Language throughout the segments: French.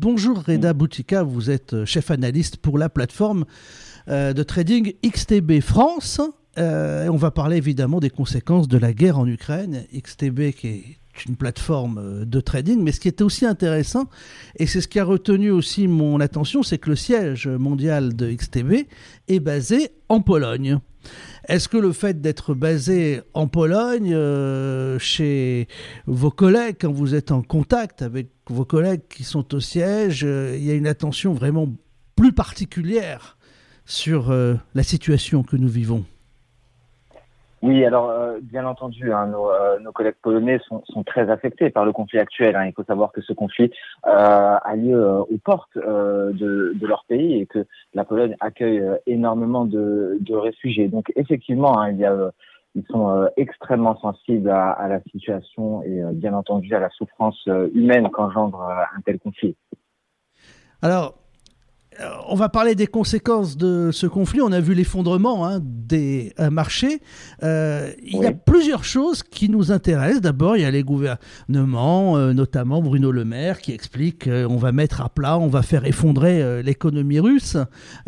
Bonjour Reda Boutika, vous êtes chef analyste pour la plateforme de trading XTB France. On va parler évidemment des conséquences de la guerre en Ukraine. XTB qui est une plateforme de trading, mais ce qui était aussi intéressant, et c'est ce qui a retenu aussi mon attention, c'est que le siège mondial de XTB est basé en Pologne. Est-ce que le fait d'être basé en Pologne, chez vos collègues, quand vous êtes en contact avec vos collègues qui sont au siège, il y a une attention vraiment plus particulière sur la situation que nous vivons? Oui, alors bien entendu, nos collègues polonais sont très affectés par le conflit actuel. Il faut savoir que ce conflit a lieu aux portes de leur pays et que la Pologne accueille énormément de réfugiés. Donc effectivement, ils sont extrêmement sensibles à la situation et bien entendu à la souffrance humaine qu'engendre un tel conflit. Alors, on va parler des conséquences de ce conflit. On a vu l'effondrement des marchés. Il y a plusieurs choses qui nous intéressent. D'abord, il y a les gouvernements, notamment Bruno Le Maire, qui explique qu'on va mettre à plat, on va faire effondrer l'économie russe.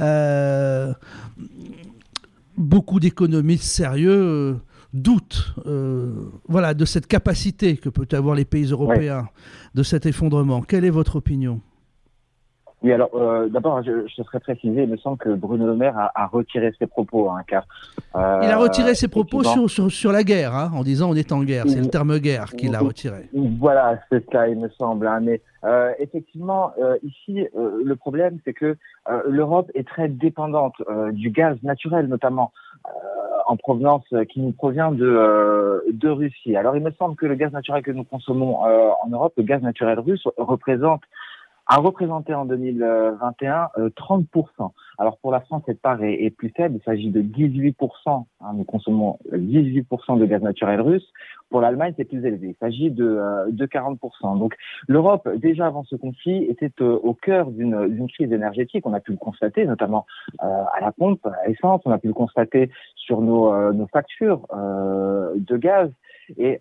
Beaucoup d'économistes sérieux doutent de cette capacité que peuvent avoir les pays européens de cet effondrement. Quelle est votre opinion ? Oui, alors d'abord, je serais précisé, il me semble que Bruno Le Maire a retiré ses propos, car il a retiré ses propos sur la guerre, en disant on est en guerre. C'est le terme guerre qu'il a retiré. Voilà, c'est ça, il me semble. Mais effectivement, ici, le problème, c'est que l'Europe est très dépendante du gaz naturel, notamment en provenance, qui nous provient de Russie. Alors, il me semble que le gaz naturel que nous consommons en Europe, le gaz naturel russe, a représenté en 2021 30%. Alors pour la France, cette part est plus faible, il s'agit de 18%. Nous consommons 18% de gaz naturel russe. Pour l'Allemagne, c'est plus élevé, il s'agit de 40%. Donc l'Europe, déjà avant ce conflit, était au cœur d'une crise énergétique. On a pu le constater, notamment à la pompe, à l'essence, on a pu le constater sur nos factures de gaz. Et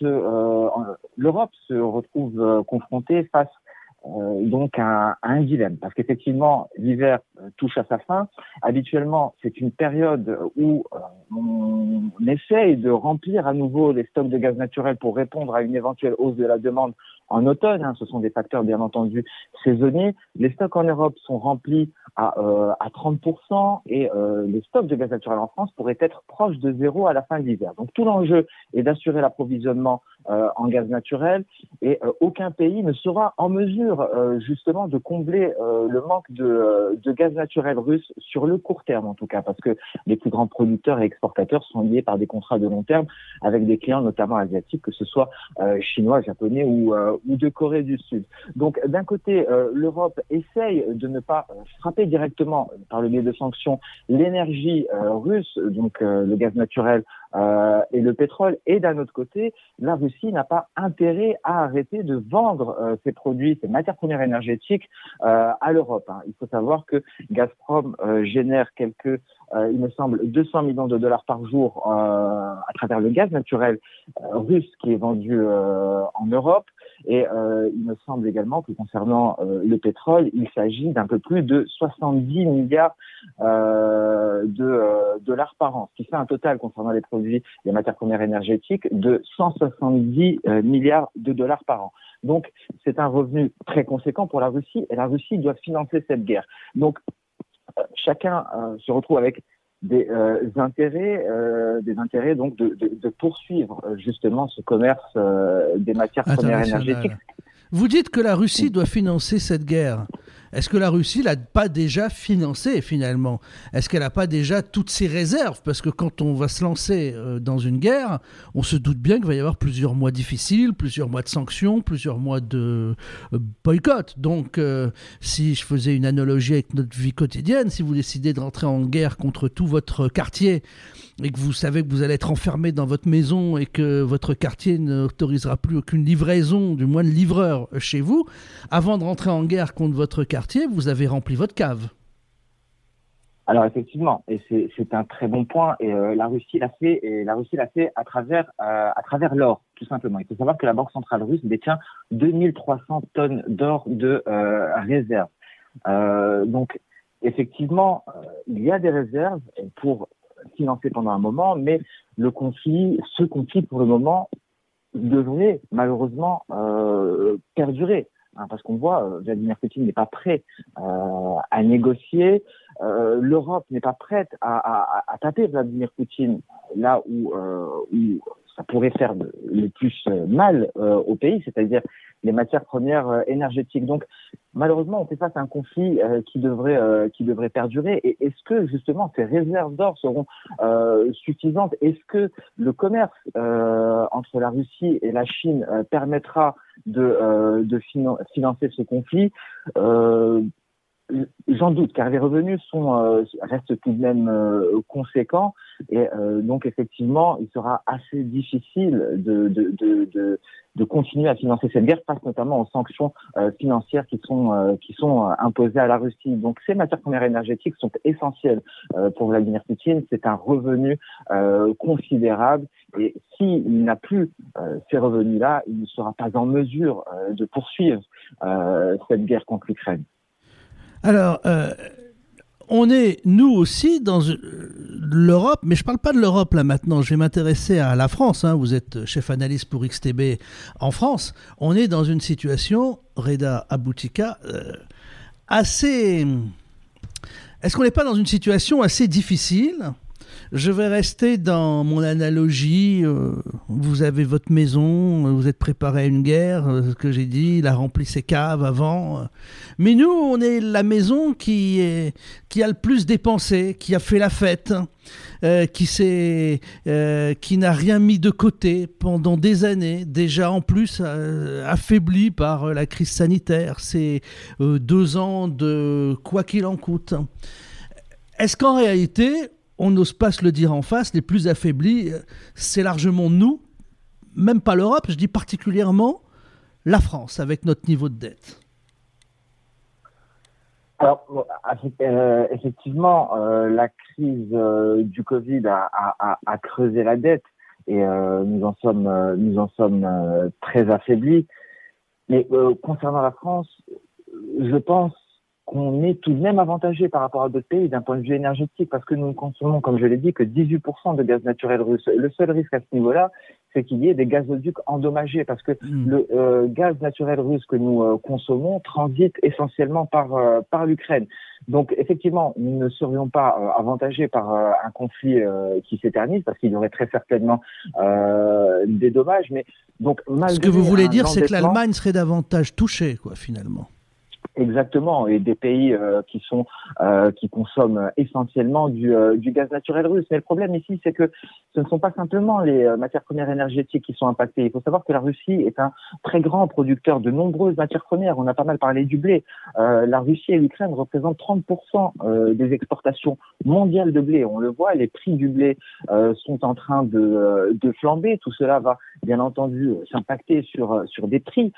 l'Europe se retrouve confrontée face donc à un dilemme, parce qu'effectivement l'hiver touche à sa fin. Habituellement, c'est une période où on essaye de remplir à nouveau les stocks de gaz naturel pour répondre à une éventuelle hausse de la demande en automne. Ce sont des facteurs bien entendu saisonniers. Les stocks en Europe sont remplis à 30% et les stocks de gaz naturel en France pourraient être proches de zéro à la fin de l'hiver. Donc tout l'enjeu est d'assurer l'approvisionnement en gaz naturel et aucun pays ne sera en mesure justement de combler le manque de gaz naturel russe sur le court terme en tout cas, parce que les plus grands producteurs et exportateurs sont liés par des contrats de long terme avec des clients notamment asiatiques, que ce soit chinois, japonais ou de Corée du Sud. Donc d'un côté, l'Europe essaye de ne pas frapper directement par le biais de sanctions l'énergie russe, donc le gaz naturel et le pétrole, et d'un autre côté, la Russie n'a pas intérêt à arrêter de vendre ses produits, ses matières premières énergétiques à l'Europe. Il faut savoir que Gazprom génère il me semble, 200 millions de dollars par jour à travers le gaz naturel russe qui est vendu en Europe. Et il me semble également que concernant le pétrole, il s'agit d'un peu plus de 70 milliards de dollars par an, ce qui fait un total concernant les matières premières énergétiques de 170 milliards de dollars par an. Donc c'est un revenu très conséquent pour la Russie, et la Russie doit financer cette guerre. Donc chacun se retrouve avec des intérêts donc de poursuivre justement ce commerce des matières premières énergétiques. Vous dites que la Russie doit financer cette guerre. Est-ce que la Russie l'a pas déjà financée finalement ? Est-ce qu'elle n'a pas déjà toutes ses réserves ? Parce que quand on va se lancer dans une guerre, on se doute bien qu'il va y avoir plusieurs mois difficiles, plusieurs mois de sanctions, plusieurs mois de boycott. Donc si je faisais une analogie avec notre vie quotidienne, si vous décidez de rentrer en guerre contre tout votre quartier et que vous savez que vous allez être enfermé dans votre maison et que votre quartier n'autorisera plus aucune livraison, du moins de livreur chez vous, avant de rentrer en guerre contre votre quartier, vous avez rempli votre cave. Alors effectivement, et c'est un très bon point. Et la Russie l'a fait, à travers l'or, tout simplement. Il faut savoir que la Banque centrale russe détient 2300 tonnes d'or de réserve. Donc effectivement, il y a des réserves pour financer pendant un moment, mais ce conflit pour le moment devrait malheureusement perdurer. Hein, parce qu'on voit, Vladimir Poutine n'est pas prêt à négocier. L'Europe n'est pas prête à taper Vladimir Poutine là où ça pourrait faire le plus mal au pays, c'est-à-dire les matières premières énergétiques. Donc, malheureusement, on fait face à un conflit qui devrait perdurer. Et est-ce que, justement, ces réserves d'or seront suffisantes? Est-ce que le commerce entre la Russie et la Chine permettra de financer ce conflit? J'en doute, car les revenus restent tout de même conséquents, et donc effectivement, il sera assez difficile de continuer à financer cette guerre, face notamment aux sanctions financières qui sont imposées à la Russie. Donc ces matières premières énergétiques sont essentielles pour Vladimir Poutine. C'est un revenu considérable, et s'il n'a plus ces revenus-là, il ne sera pas en mesure de poursuivre cette guerre contre l'Ukraine. Alors, on est, nous aussi, dans l'Europe, mais je ne parle pas de l'Europe là maintenant, je vais m'intéresser à la France. Hein. Vous êtes chef analyste pour XTB en France. On est dans une situation, Reda Aboutika, assez... Est-ce qu'on n'est pas dans une situation assez difficile ? Je vais rester dans mon analogie. Vous avez votre maison, vous êtes préparé à une guerre, ce que j'ai dit, il a rempli ses caves avant. Mais nous, on est la maison qui a le plus dépensé, qui a fait la fête, qui n'a rien mis de côté pendant des années, déjà en plus affaibli par la crise sanitaire. C'est 2 ans de quoi qu'il en coûte. Est-ce qu'en réalité, on n'ose pas se le dire en face, les plus affaiblis, c'est largement nous, même pas l'Europe, je dis particulièrement la France, avec notre niveau de dette? Alors, effectivement, la crise du Covid a creusé la dette, et nous en sommes très affaiblis. Mais concernant la France, je pense qu'on est tout de même avantagé par rapport à d'autres pays d'un point de vue énergétique, parce que nous ne consommons, comme je l'ai dit, que 18% de gaz naturel russe. Le seul risque à ce niveau-là, c'est qu'il y ait des gazoducs endommagés, parce que le gaz naturel russe que nous consommons transite essentiellement par l'Ukraine. Donc effectivement, nous ne serions pas avantagés par un conflit qui s'éternise, parce qu'il y aurait très certainement des dommages. Mais donc, ce que vous voulez dire, c'est que l'Allemagne serait davantage touchée, quoi, finalement. Exactement, et des pays qui consomment essentiellement du gaz naturel russe. Mais le problème ici, c'est que ce ne sont pas simplement les matières premières énergétiques qui sont impactées. Il faut savoir que la Russie est un très grand producteur de nombreuses matières premières. On a pas mal parlé du blé. La Russie et l'Ukraine représentent 30% des exportations mondiales de blé. On le voit, les prix du blé sont en train de flamber. Tout cela va bien entendu s'impacter sur des prix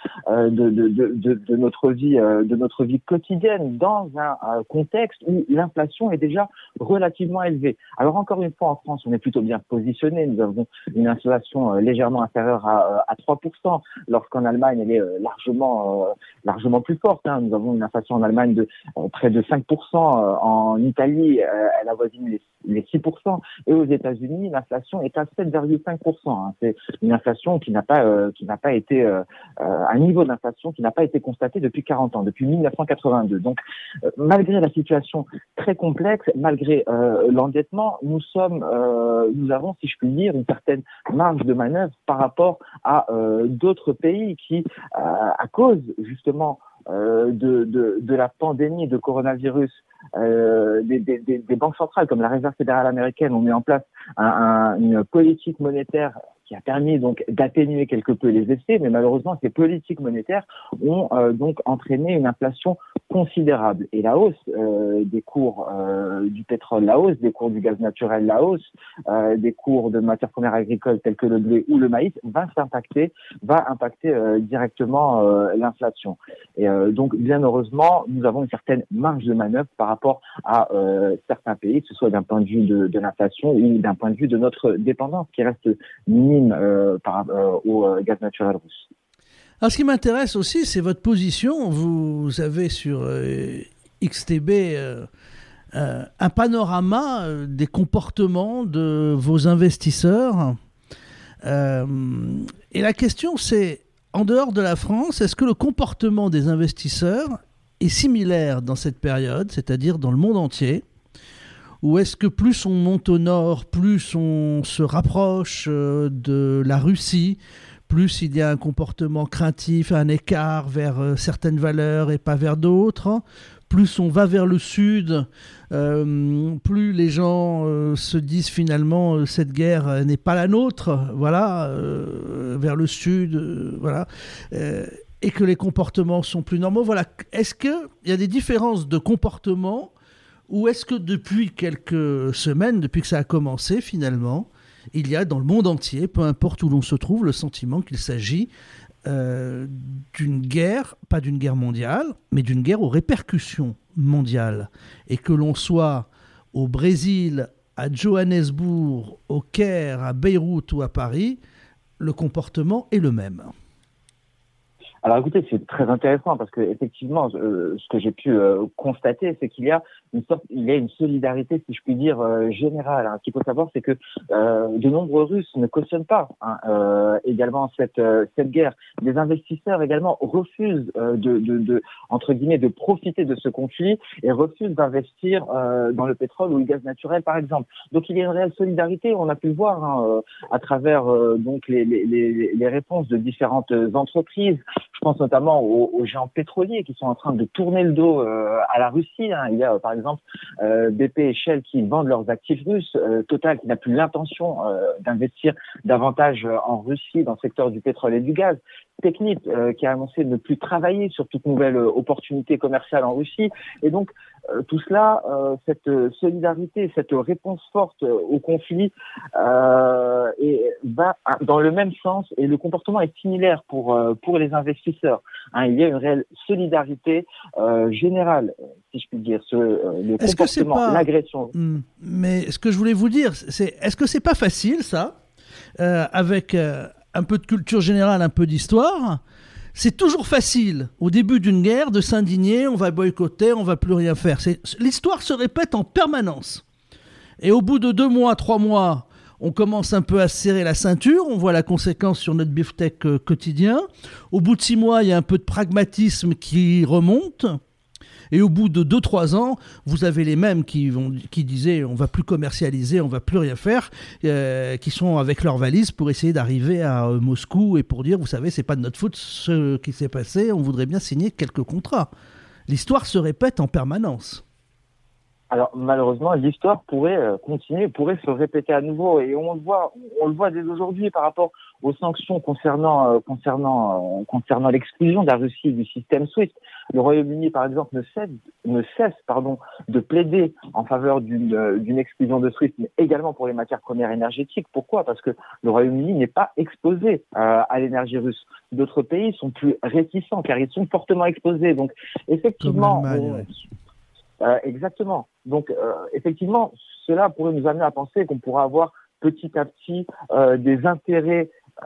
de notre vie quotidienne, dans un contexte où l'inflation est déjà relativement élevée. Alors encore une fois, en France, on est plutôt bien positionné. Nous avons une inflation légèrement inférieure à 3%, lorsqu'en Allemagne, elle est largement plus forte. Hein. Nous avons une inflation en Allemagne de près de 5%. En Italie, elle avoisine les 6%. Et aux États-Unis, l'inflation est à 7,5%. Hein. C'est une inflation qui n'a pas été un niveau d'inflation qui n'a pas été constaté depuis 40 ans, depuis 1982. Donc, malgré la situation très complexe, malgré l'endettement, nous avons, si je puis dire, une certaine marge de manœuvre par rapport à d'autres pays qui, à cause justement de la pandémie de coronavirus, des banques centrales comme la Réserve fédérale américaine ont mis en place une politique monétaire qui a permis donc d'atténuer quelque peu les effets, mais malheureusement ces politiques monétaires ont donc entraîné une inflation considérable. Et la hausse des cours du pétrole, la hausse des cours du gaz naturel, la hausse des cours de matières premières agricoles telles que le blé ou le maïs va impacter directement l'inflation. Et donc bien heureusement, nous avons une certaine marge de manœuvre par rapport à certains pays, que ce soit d'un point de vue de l'inflation ou d'un point de vue de notre dépendance qui reste minime au gaz naturel russe. Alors, ce qui m'intéresse aussi, c'est votre position. Vous avez sur XTB un panorama des comportements de vos investisseurs. Et la question, c'est, en dehors de la France, est-ce que le comportement des investisseurs est similaire dans cette période, c'est-à-dire dans le monde entier, ou est-ce que plus on monte au nord, plus on se rapproche de la Russie, plus il y a un comportement craintif, un écart vers certaines valeurs et pas vers d'autres? Plus on va vers le sud, plus les gens se disent finalement cette guerre n'est pas la nôtre, voilà, vers le sud, voilà, et que les comportements sont plus normaux. Voilà. Est-ce qu'il y a des différences de comportement, ou est-ce que depuis quelques semaines, depuis que ça a commencé finalement, il y a dans le monde entier, peu importe où l'on se trouve, le sentiment qu'il s'agit d'une guerre, pas d'une guerre mondiale, mais d'une guerre aux répercussions mondiales. Et que l'on soit au Brésil, à Johannesburg, au Caire, à Beyrouth ou à Paris, le comportement est le même. Alors écoutez, c'est très intéressant parce que effectivement, ce que j'ai pu constater, c'est qu'il y a une solidarité, si je puis dire, générale. Ce qu'il faut savoir, c'est que de nombreux Russes ne cautionnent pas également cette guerre. Les investisseurs également refusent entre guillemets de profiter de ce conflit et refusent d'investir dans le pétrole ou le gaz naturel, par exemple. Donc il y a une réelle solidarité. On a pu le voir à travers donc les réponses de différentes entreprises. Je pense notamment aux géants pétroliers qui sont en train de tourner le dos à la Russie. Il y a par exemple BP et Shell qui vendent leurs actifs russes. Total qui n'a plus l'intention d'investir davantage en Russie dans le secteur du pétrole et du gaz. Technip qui a annoncé ne plus travailler sur toute nouvelle opportunité commerciale en Russie. Et donc tout cela, cette solidarité, cette réponse forte au conflit va dans le même sens et le comportement est similaire pour les investisseurs. Il y a une réelle solidarité générale, si je puis dire, sur le comportement, l'agression. Mais ce que je voulais vous dire, c'est est-ce que c'est pas facile ça, avec un peu de culture générale, un peu d'histoire? C'est toujours facile, au début d'une guerre, de s'indigner, on va boycotter, on va plus rien faire. L'histoire se répète en permanence. Et au bout de 2 mois, 3 mois, on commence un peu à se serrer la ceinture, on voit la conséquence sur notre beefsteak quotidien. Au bout de 6 mois, il y a un peu de pragmatisme qui remonte. Et au bout de 2-3 ans, vous avez les mêmes qui disaient on va plus commercialiser, on va plus rien faire, qui sont avec leurs valises pour essayer d'arriver à Moscou et pour dire vous savez c'est pas de notre faute ce qui s'est passé, on voudrait bien signer quelques contrats. L'histoire se répète en permanence. Alors malheureusement, l'histoire pourrait continuer, pourrait se répéter à nouveau, et on le voit dès aujourd'hui par rapport aux sanctions concernant l'exclusion de la Russie du système SWIFT. Le Royaume-Uni, par exemple, ne cesse de plaider en faveur d'une exclusion de SWIFT, mais également pour les matières premières énergétiques. Pourquoi ? Parce que le Royaume-Uni n'est pas exposé à l'énergie russe. D'autres pays sont plus réticents car ils sont fortement exposés. Donc effectivement. Exactement. Donc, effectivement, cela pourrait nous amener à penser qu'on pourra avoir petit à petit des intérêts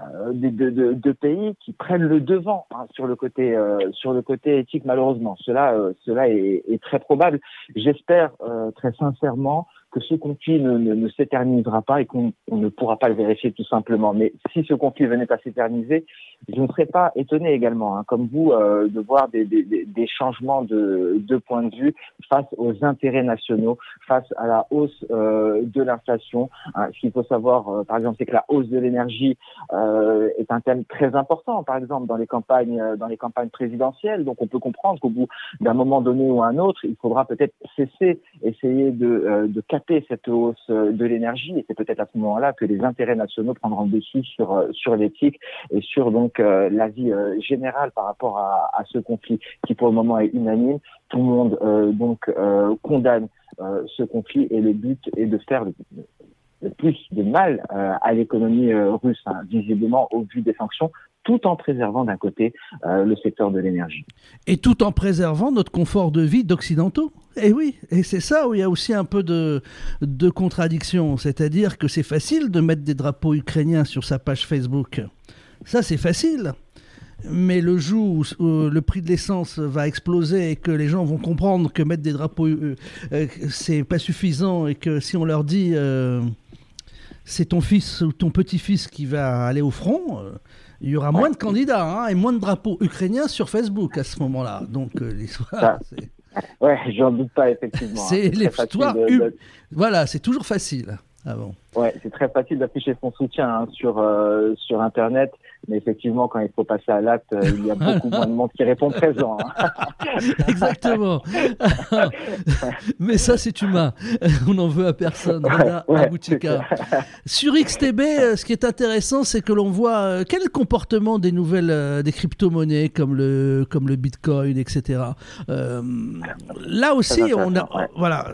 de pays qui prennent le devant sur le côté éthique. Malheureusement, cela est très probable. J'espère très sincèrement que ce conflit ne s'éternisera pas et qu'on ne pourra pas le vérifier tout simplement. Mais si ce conflit venait à s'éterniser, je ne serais pas étonné également, comme vous, de voir des changements de point de vue face aux intérêts nationaux, face à la hausse de l'inflation. Ce qu'il faut savoir, par exemple, c'est que la hausse de l'énergie est un thème très important, par exemple, dans les campagnes présidentielles. Donc, on peut comprendre qu'au bout d'un moment donné ou un autre, il faudra peut-être essayer de capter cette hausse de l'énergie, et c'est peut-être à ce moment-là que les intérêts nationaux prendront le dessus sur l'éthique et sur donc l'avis général par rapport à ce conflit qui pour le moment est unanime. Tout le monde condamne ce conflit et le but est de faire le plus de mal à l'économie russe, visiblement au vu des sanctions, tout en préservant d'un côté le secteur de l'énergie. Et tout en préservant notre confort de vie d'occidentaux. Et oui, et c'est ça où il y a aussi un peu de contradiction. C'est-à-dire que c'est facile de mettre des drapeaux ukrainiens sur sa page Facebook. Ça, c'est facile. Mais le jour où le prix de l'essence va exploser et que les gens vont comprendre que mettre des drapeaux, c'est pas suffisant, et que si on leur dit c'est ton fils ou ton petit-fils qui va aller au front, il y aura moins de candidats et moins de drapeaux ukrainiens sur Facebook à ce moment-là. Donc l'histoire, c'est... Ouais, j'en doute pas, effectivement. C'est l'histoire. Voilà, c'est toujours facile. Ah bon. Ouais, c'est très facile d'afficher son soutien sur Internet, mais effectivement, quand il faut passer à l'acte, il y a beaucoup moins de monde qui répond présent. Exactement. Mais ça, c'est humain. On n'en veut à personne. Reda Aboutika. Sur XTB, ce qui est intéressant, c'est que l'on voit quel est le comportement des nouvelles, des crypto-monnaies comme le Bitcoin, etc. Là aussi, on a, voilà.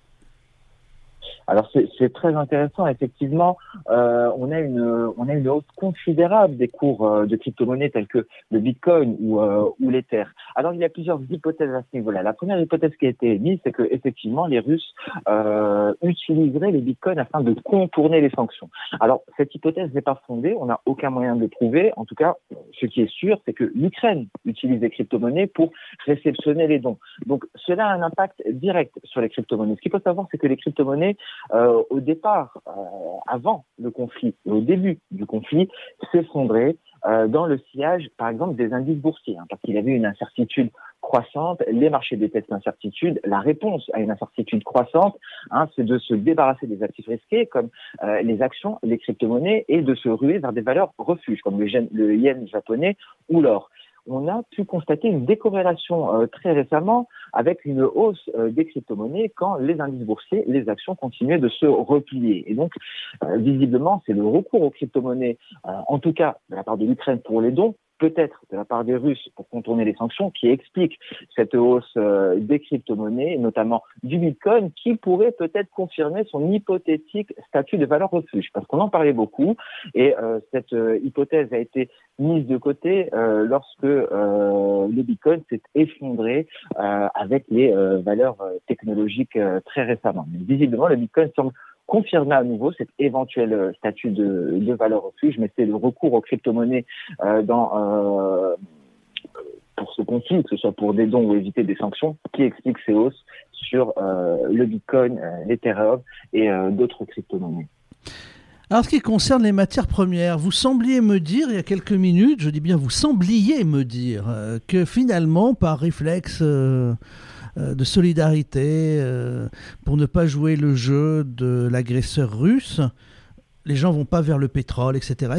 Alors c'est très intéressant, effectivement. On a une hausse considérable des cours de crypto-monnaies tels que le Bitcoin ou l'Ether. Alors il y a plusieurs hypothèses à ce niveau-là. La première hypothèse qui a été émise, c'est que effectivement les Russes utiliseraient les Bitcoins afin de contourner les sanctions. Alors cette hypothèse n'est pas fondée, on n'a aucun moyen de le prouver. En tout cas, ce qui est sûr, c'est que l'Ukraine utilise des crypto-monnaies pour réceptionner les dons. Donc cela a un impact direct sur les crypto-monnaies. Ce qu'il faut savoir, c'est que les crypto-monnaies au départ, avant le conflit, au début du conflit, s'effondrait dans le sillage, par exemple, des indices boursiers, parce qu'il y avait une incertitude croissante, les marchés détestent l'incertitude. La réponse à une incertitude croissante, c'est de se débarrasser des actifs risqués comme les actions, les crypto-monnaies, et de se ruer vers des valeurs refuges comme le yen japonais ou l'or. On a pu constater une décorrélation très récemment avec une hausse des crypto-monnaies quand les indices boursiers, les actions continuaient de se replier. Et donc, visiblement, c'est le recours aux crypto-monnaies, en tout cas de la part de l'Ukraine pour les dons, peut-être de la part des Russes pour contourner les sanctions, qui explique cette hausse des crypto-monnaies, notamment du Bitcoin, qui pourrait peut-être confirmer son hypothétique statut de valeur refuge. Parce qu'on en parlait beaucoup, et cette hypothèse a été mise de côté lorsque le Bitcoin s'est effondré avec les valeurs technologiques très récemment. Mais visiblement, le Bitcoin semble confirmer à nouveau cet éventuel statut de valeur refuge, mais c'est le recours aux crypto-monnaies pour ce conflit, que ce soit pour des dons ou éviter des sanctions, qui explique ces hausses sur le Bitcoin, l'Ethereum et d'autres crypto-monnaies. Alors, ce qui concerne les matières premières, vous sembliez me dire, il y a quelques minutes, je dis bien vous sembliez me dire, que finalement, par réflexe de solidarité, pour ne pas jouer le jeu de l'agresseur russe, les gens vont pas vers le pétrole, etc.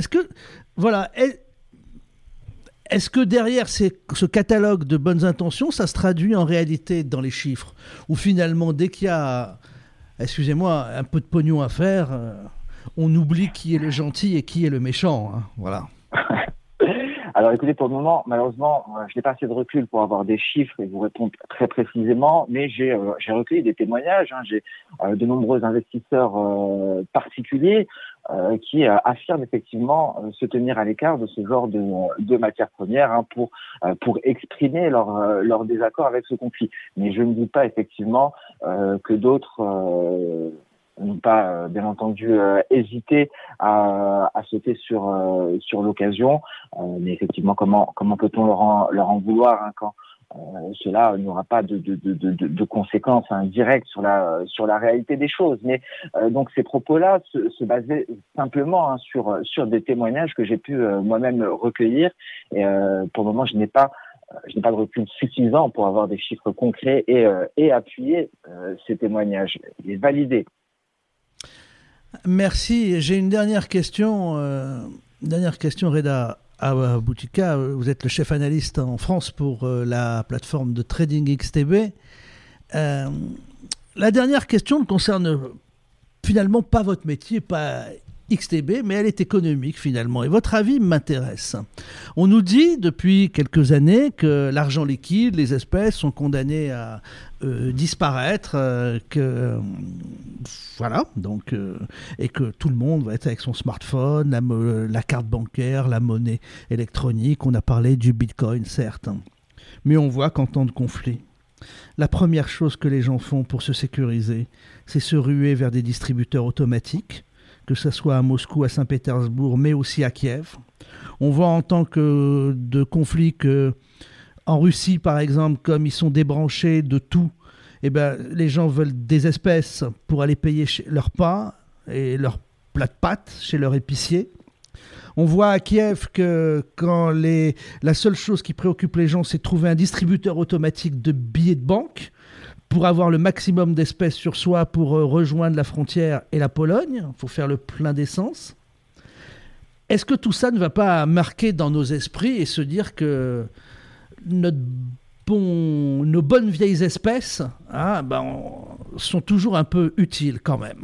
Est-ce que derrière ce catalogue de bonnes intentions, ça se traduit en réalité dans les chiffres, où finalement, dès qu'il y a, excusez-moi, un peu de pognon à faire, on oublie qui est le gentil et qui est le méchant, voilà. Alors écoutez, pour le moment, malheureusement, je n'ai pas assez de recul pour avoir des chiffres et vous répondre très précisément, mais j'ai recueilli des témoignages. J'ai de nombreux investisseurs particuliers qui affirment effectivement se tenir à l'écart de ce genre de matières premières pour exprimer leur désaccord avec ce conflit. Mais je ne doute pas effectivement que d'autres n'ont pas, bien entendu, hésité à sauter sur l'occasion. Mais effectivement, comment peut-on leur en vouloir quand cela n'aura pas de conséquences directes sur la réalité des choses. Mais donc ces propos-là se basaient simplement sur des témoignages que j'ai pu moi-même recueillir. Et pour le moment, je n'ai pas de recul suffisant pour avoir des chiffres concrets et appuyer ces témoignages, les valider. Merci. J'ai une dernière question, Reda Aboutika. Vous êtes le chef analyste en France pour la plateforme de trading XTB. La dernière question ne concerne finalement pas votre métier, pas XTB, mais elle est économique finalement. Et votre avis m'intéresse. On nous dit depuis quelques années que l'argent liquide, les espèces sont condamnées à disparaître, voilà, donc, et que tout le monde va être avec son smartphone, la carte bancaire, la monnaie électronique. On a parlé du Bitcoin, certes, mais on voit qu'en temps de conflit, la première chose que les gens font pour se sécuriser, c'est se ruer vers des distributeurs automatiques, que ce soit à Moscou, à Saint-Pétersbourg, mais aussi à Kiev. On voit en tant que de conflit que en Russie, par exemple, comme ils sont débranchés de tout, eh ben, les gens veulent des espèces pour aller payer leur pain et leur plat de pâtes chez leur épicier. On voit à Kiev que quand la seule chose qui préoccupe les gens, c'est de trouver un distributeur automatique de billets de banque pour avoir le maximum d'espèces sur soi pour rejoindre la frontière et la Pologne. Il faut faire le plein d'essence. Est-ce que tout ça ne va pas marquer dans nos esprits et se dire que nos bonnes vieilles espèces sont toujours un peu utiles quand même?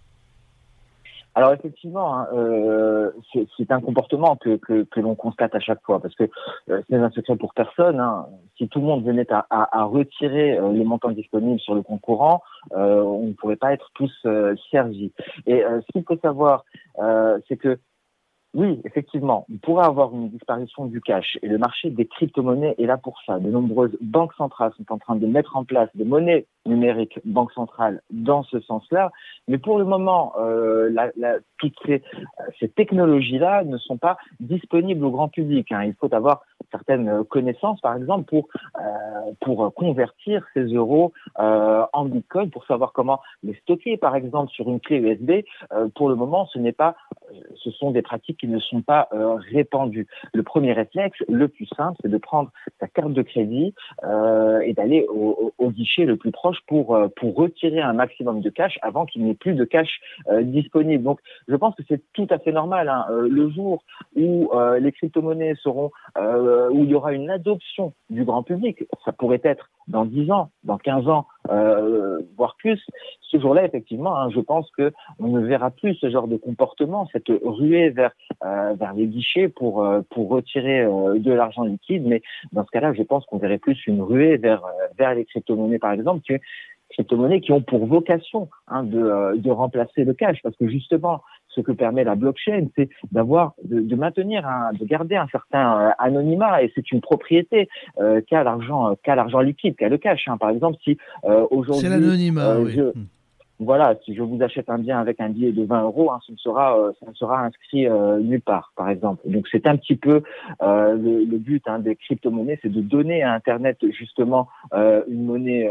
Alors effectivement, c'est un comportement que l'on constate à chaque fois, parce que c'est un secret pour personne. Si tout le monde venait à retirer les montants disponibles sur le compte courant, on ne pourrait pas être tous servis. Et ce qu'il faut savoir, c'est que oui, effectivement, on pourrait avoir une disparition du cash et le marché des crypto-monnaies est là pour ça. De nombreuses banques centrales sont en train de mettre en place des monnaies numériques banques centrales dans ce sens-là. Mais pour le moment, toutes ces technologies-là ne sont pas disponibles au grand public. Il faut avoir certaines connaissances, par exemple, pour convertir ces euros en bitcoin, pour savoir comment les stocker, par exemple, sur une clé USB. Pour le moment, ce sont des pratiques qui ne sont pas répandues. Le premier réflexe, le plus simple, c'est de prendre sa carte de crédit et d'aller au guichet le plus proche pour retirer un maximum de cash avant qu'il n'ait plus de cash disponible. Donc, je pense que c'est tout à fait normal. Le jour où les crypto-monnaies seront, où il y aura une adoption du grand public, ça pourrait être dans 10 ans, dans 15 ans, voire plus. Ce jour-là, effectivement, je pense que on ne verra plus ce genre de comportement, cette ruée vers les guichets pour retirer de l'argent liquide. Mais dans ce cas-là, je pense qu'on verrait plus une ruée vers les crypto-monnaies, par exemple, crypto-monnaies qui ont pour vocation de remplacer le cash, parce que justement, ce que permet la blockchain, c'est de maintenir, de garder un certain anonymat, et c'est une propriété qu'a l'argent liquide, qu'a le cash. Par exemple, si aujourd'hui, c'est l'anonymat, oui. Voilà, si je vous achète un bien avec un billet de 20 euros, ça ne sera inscrit nulle part, par exemple. Donc c'est un petit peu le but des crypto-monnaies, c'est de donner à Internet justement une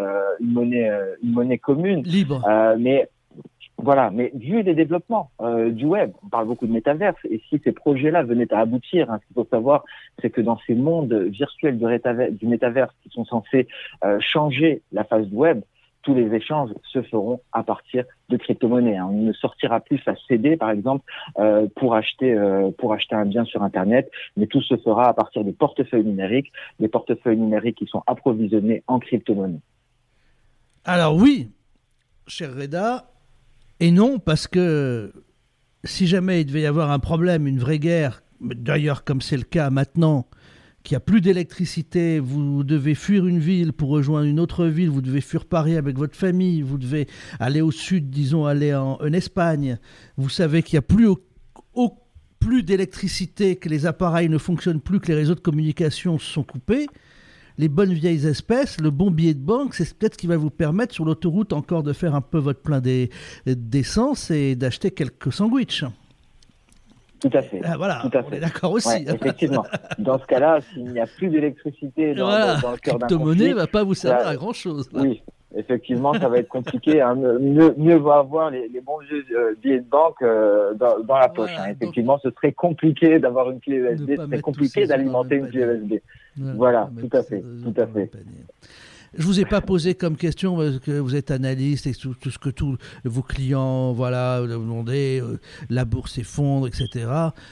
monnaie commune, libre. Mais vu les développements du web, on parle beaucoup de métaverse, et si ces projets-là venaient à aboutir, ce qu'il faut savoir, c'est que dans ces mondes virtuels du métaverse qui sont censés changer la face du web, tous les échanges se feront à partir de crypto-monnaies. On ne sortira plus à céder, par exemple, pour acheter un bien sur Internet, mais tout se fera à partir des portefeuilles numériques qui sont approvisionnés en crypto-monnaies. Alors oui, cher Reda, et non, parce que si jamais il devait y avoir un problème, une vraie guerre, d'ailleurs comme c'est le cas maintenant, qu'il n'y a plus d'électricité, vous devez fuir une ville pour rejoindre une autre ville, vous devez fuir Paris avec votre famille, vous devez aller au sud, disons aller en Espagne, vous savez qu'il n'y a plus d'électricité, que les appareils ne fonctionnent plus, que les réseaux de communication sont coupés. Les bonnes vieilles espèces, le bon billet de banque, c'est peut-être ce qui va vous permettre sur l'autoroute encore de faire un peu votre plein d'essence et d'acheter quelques sandwichs. Tout à fait. Voilà, tout à on fait. est d'accord aussi. Ouais, effectivement. Dans ce cas-là, s'il n'y a plus d'électricité dans le cœur d'un conflit, la crypto-monnaie ne va pas vous servir à grand-chose. Oui, effectivement, ça va être compliqué. Mieux vaut avoir les bons vieux billets de banque dans la poche. Effectivement, ce serait compliqué d'avoir une clé USB, ce serait compliqué d'alimenter une clé USB. Voilà, tout à fait. Je vous ai pas posé comme question parce que vous êtes analyste et tout ce que tous vos clients vous demandez, la bourse s'effondre, etc.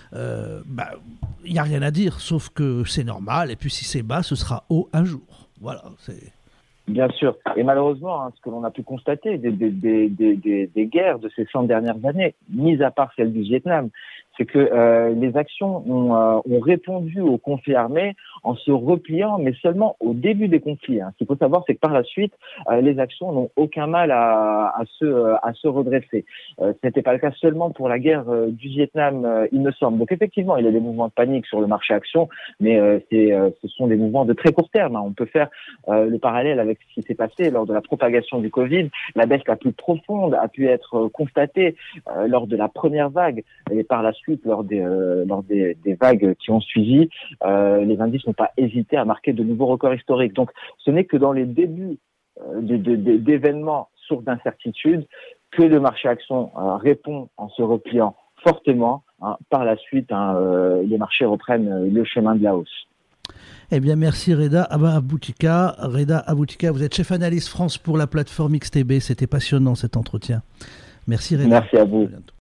Il n'y a rien à dire, sauf que c'est normal. Et puis si c'est bas, ce sera haut un jour. Voilà. Bien sûr. Et malheureusement, ce que l'on a pu constater des guerres de ces 100 dernières années, mis à part celle du Vietnam, c'est que les actions ont répondu aux conflits armés en se repliant, mais seulement au début des conflits. Ce qu'il faut savoir, c'est que par la suite, les actions n'ont aucun mal à se redresser. Ce n'était pas le cas seulement pour la guerre du Vietnam, il me semble. Donc effectivement, il y a des mouvements de panique sur le marché actions, mais ce sont des mouvements de très court terme. On peut faire le parallèle avec ce qui s'est passé lors de la propagation du Covid. La baisse la plus profonde a pu être constatée lors de la première vague, et par la suite, lors des vagues qui ont suivi, les indices n'ont pas hésité à marquer de nouveaux records historiques. Donc, ce n'est que dans les débuts d'événements sources d'incertitude que le marché actions répond en se repliant fortement. Par la suite, les marchés reprennent le chemin de la hausse. Eh bien, merci Reda Aboutika. Reda Aboutika, vous êtes chef analyste France pour la plateforme XTB. C'était passionnant cet entretien. Merci Reda. Merci à vous.